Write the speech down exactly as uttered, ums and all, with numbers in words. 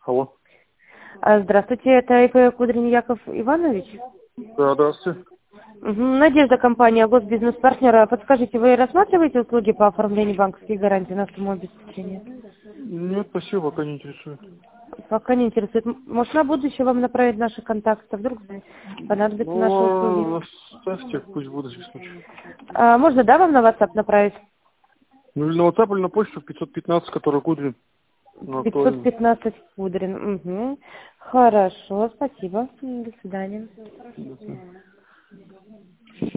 Алло. А, Здравствуйте, это ИП Кудрин Яков Иванович? Да, здравствуйте. Угу. Надежда, компания Госбизнес-партнера. Подскажите, вы рассматриваете услуги по оформлению банковских гарантий на сумму обеспечения? Нет, спасибо, пока не интересует. Пока не интересует. М- Может, на будущее вам направить наши контакты? Вдруг понадобятся наши Ну, услуги? оставьте, пусть будет в случае. А, можно, да, вам на WhatsApp направить? Ну, или на WhatsApp, или на почту пятьсот пятнадцать, который Кудрин. Ну, пятьсот актуально. пятнадцать Кудрин. Угу. Хорошо, спасибо. До свидания. До свидания.